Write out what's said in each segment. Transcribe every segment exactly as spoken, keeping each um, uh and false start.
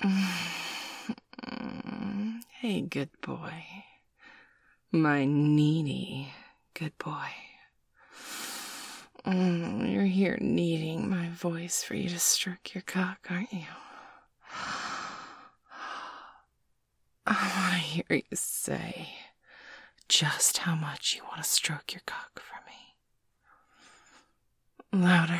Hey, good boy. My needy good boy. Mm, you're here needing my voice for you to stroke your cock, aren't you? I want to hear you say just how much you want to stroke your cock for me. Louder.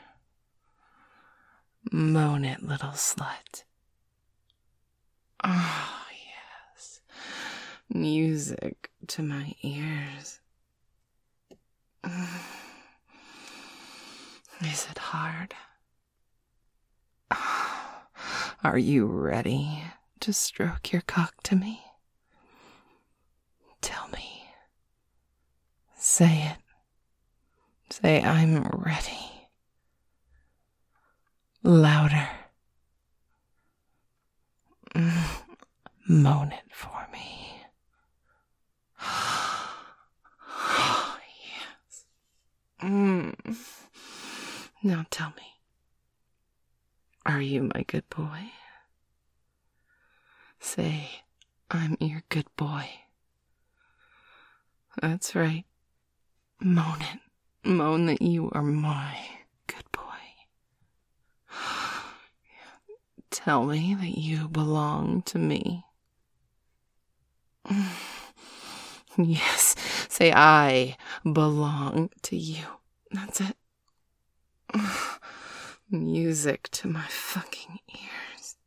Moan it, little slut. Oh, yes. Music to my ears. Is it hard? Are you ready to stroke your cock to me? Tell me. Say it. Say I'm ready. Louder. Moan it for me. Oh, yes. Mm. Now tell me. Are you my good boy? Say, I'm your good boy. That's right. Moan it. Moan that you are my good boy. Tell me that you belong to me. Yes, say I belong to you. That's it. Music to my fucking ears.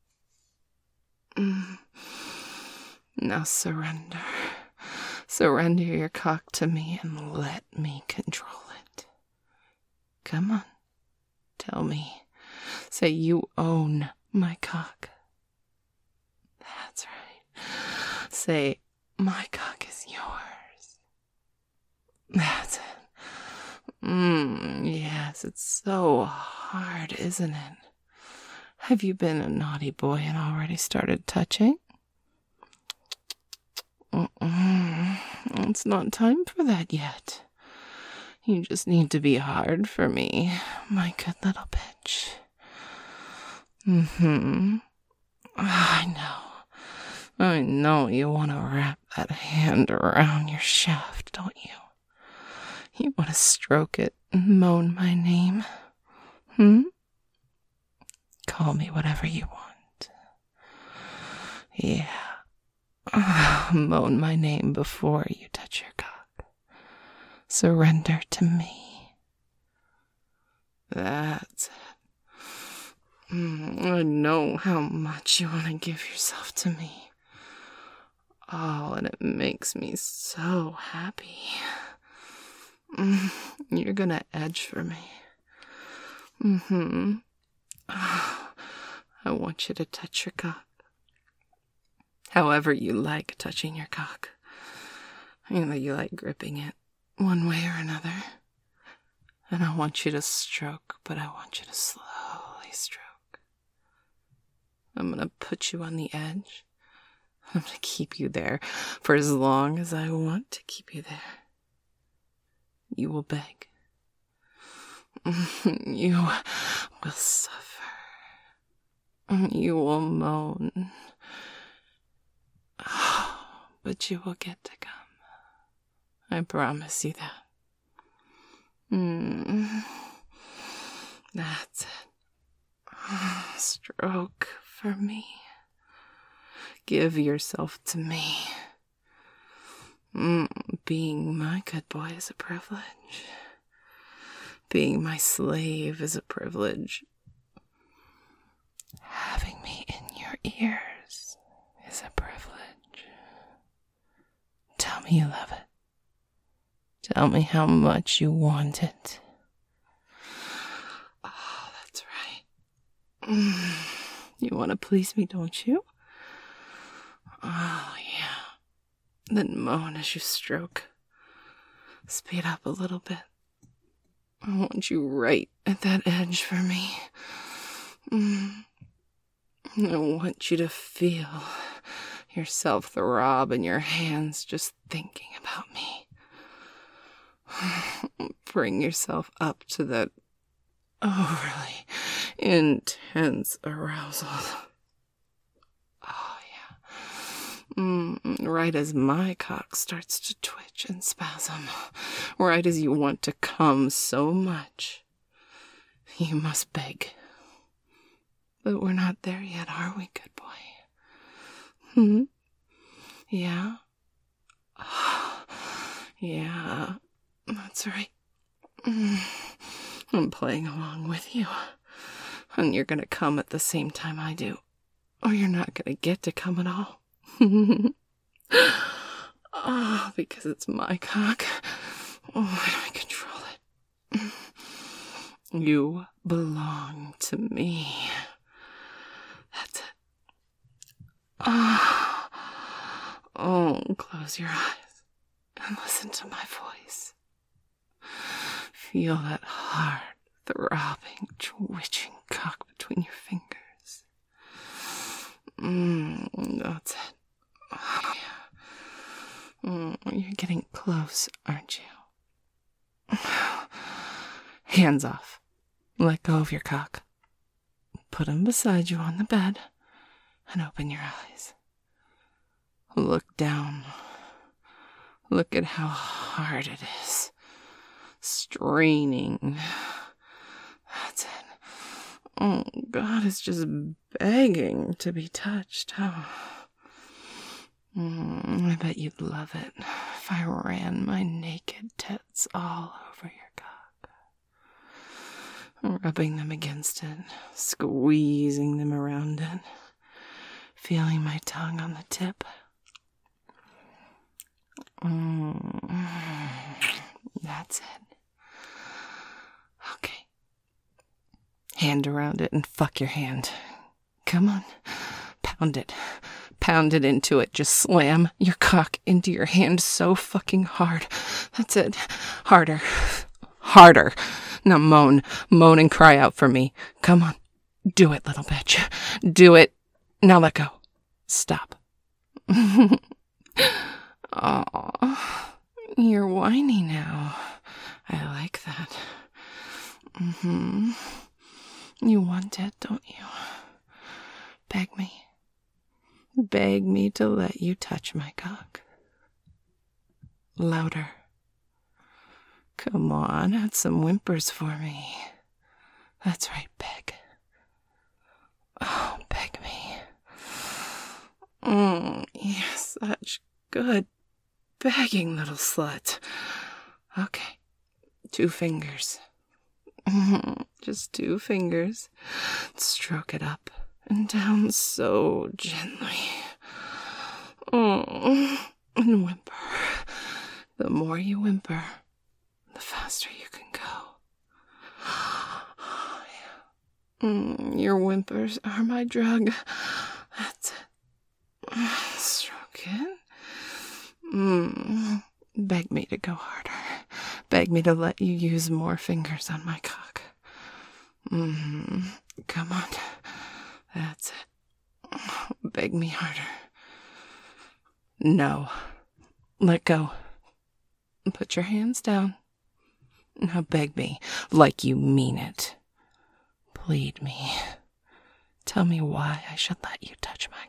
Now surrender. Surrender your cock to me and let me control it. Come on. Tell me. Say you own my cock. That's right. Say, my cock is yours. That's it. Mmm, yes, it's so hard, isn't it? Have you been a naughty boy and already started touching? Mm-mm. It's not time for that yet. You just need to be hard for me, my good little bitch. Mm-hmm. I know. I know you want to wrap that hand around your shaft, don't you? You want to stroke it and moan my name? Hmm? Call me whatever you want. Yeah. Moan my name before you touch your cock. Surrender to me. That's it. Mm, I know how much you want to give yourself to me. Oh, and it makes me so happy. Mm, you're gonna edge for me. Mm-hmm. Oh, I want you to touch your cock. However you like touching your cock. Either you like gripping it one way or another. And I want you to stroke, but I want you to slowly stroke. I'm gonna put you on the edge. I'm gonna keep you there for as long as I want to keep you there. You will beg. You will suffer. You will moan. But you will get to come. I promise you that. Mm. That's it. Stroke for me. Give yourself to me. Mm. Being my good boy is a privilege. Being my slave is a privilege. Having me in your ears is a privilege. Tell me you love it. Tell me how much you want it. Oh, that's right. You want to please me, don't you? Oh, yeah. Then moan as you stroke. Speed up a little bit. I want you right at that edge for me. Mm. I want you to feel yourself throb in your hands just thinking about me. Bring yourself up to that overly intense arousal. Mm, right as my cock starts to twitch and spasm. Right as you want to come so much. You must beg. But we're not there yet, are we, good boy? Hmm? Yeah? Yeah, that's right. I'm playing along with you. And you're gonna come at the same time I do. Or you're not gonna get to come at all. Oh, because it's my cock. Oh, and I control it. You belong to me. That's it. Oh, oh, close your eyes and listen to my voice. Feel that hard, throbbing, twitching cock between your fingers. Mm, that's it. Oh, yeah. Mm, you're getting close, aren't you? Hands off. Let go of your cock. Put him beside you on the bed and open your eyes. Look down. Look at how hard it is. Straining. That's it. Oh, God is just begging to be touched, huh? Mm, I bet you'd love it if I ran my naked tits all over your cock. Rubbing them against it, squeezing them around it, feeling my tongue on the tip. Mm, that's it. Okay. Hand around it and fuck your hand. Come on. Pound it. Pound it into it. Just slam your cock into your hand so fucking hard. That's it. Harder. Harder. Now moan. Moan and cry out for me. Come on. Do it, little bitch. Do it. Now let go. Stop. Aw. You're whiny now. I like that. Mm-hmm. You want it, don't you? Beg me. Beg me to let you touch my cock. Louder. Come on, add some whimpers for me. That's right, beg. Oh, beg me. Mm, you're such good begging little slut. Okay, two fingers. Just two fingers. Stroke it up and down so gently. Oh, and whimper. The more you whimper, the faster you can go. Oh, yeah. mm, your whimpers are my drug. That's it. Stroke it. Mm, beg me to go harder. Beg me to let you use more fingers on my cock. Mm-hmm. Come on. That's it. Beg me harder. No. Let go. Put your hands down. Now beg me like you mean it. Plead me. Tell me why I should let you touch my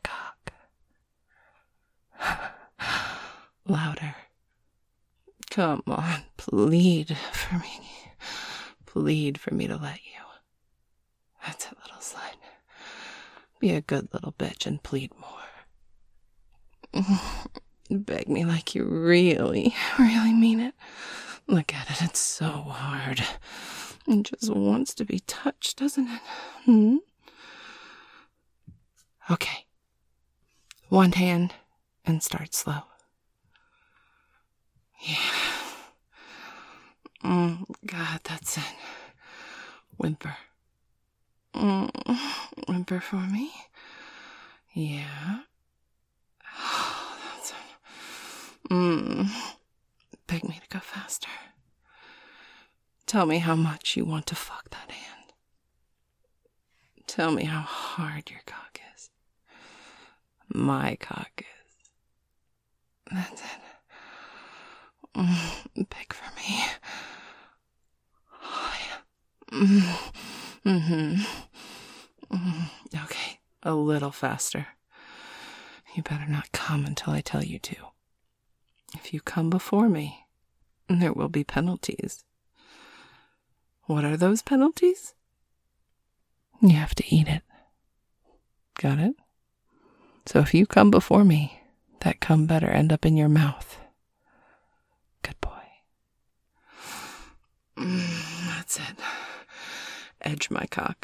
cock. Louder. Come on, plead for me. Plead for me to let you. That's it, little slut. Be a good little bitch and plead more. Beg me like you really, really mean it. Look at it, it's so hard. It just wants to be touched, doesn't it? Hmm? Okay. One hand and start slow. Yeah. Mm, God, that's it. Whimper. Mm, whimper for me. Yeah. Oh, that's it. Mm. Beg me to go faster. Tell me how much you want to fuck that hand. Tell me how hard your cock is. My cock is. That's it. Mm, beg for me. Oh, yeah. Mm, mm-hmm. Mm, okay, a little faster. You better not come until I tell you to. If you come before me, there will be penalties. What are those penalties? You have to eat it. Got it? So if you come before me, that cum better end up in your mouth. Good boy. Mm, that's it. Edge my cock.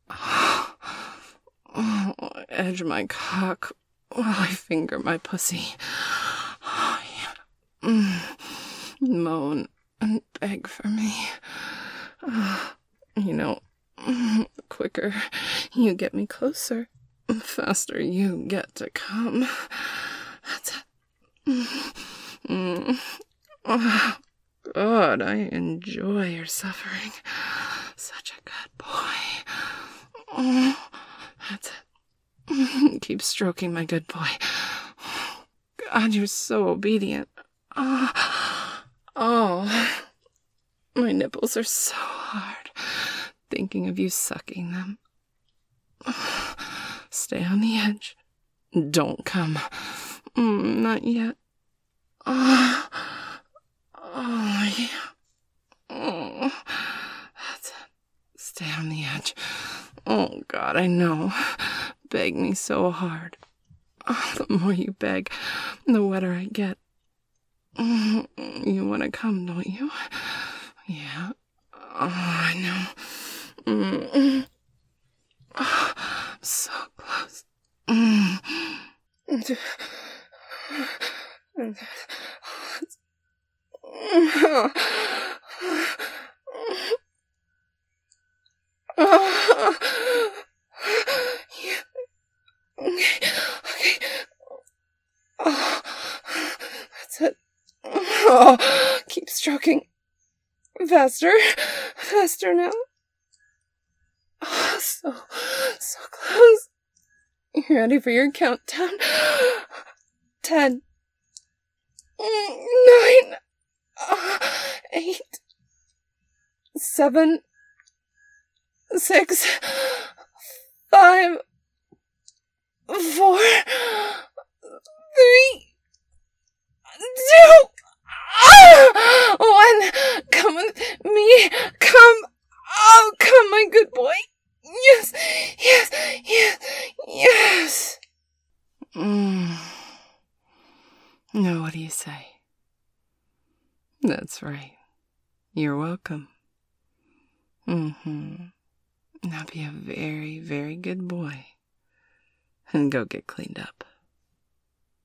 Oh, edge my cock while I finger my pussy. Oh, yeah. Mm. Moan and beg for me. Uh, you know, the quicker you get me closer, the faster you get to come. That's it. Mm. Oh, God, I enjoy your suffering. Such a good boy. Oh, that's it. Keep stroking my good boy. God, you're so obedient. Oh, oh, my nipples are so hard thinking of you sucking them. Oh, stay on the edge. Don't come. Mm, not yet. Oh, oh, yeah. Oh, that's it. Stay on the edge. Oh, God, I know. Beg me so hard. Oh, the more you beg, the wetter I get. Oh, you want to come, don't you? Yeah. Oh, I know. Mm. Oh, I'm so close. Mm. Okay. Oh, that's it. Oh, keep stroking. Faster. Faster now. Oh, so, so close. You ready for your countdown? Ten. Nine. Eight. Seven. Six. Five. Four. Three. Two. One. Come with me. Come. Oh, come, my good boy. Yes. Yes. Yes. Yes. Mm. Now, what do you say? That's right. You're welcome. Mm-hmm. Now be a very, very good boy and go get cleaned up.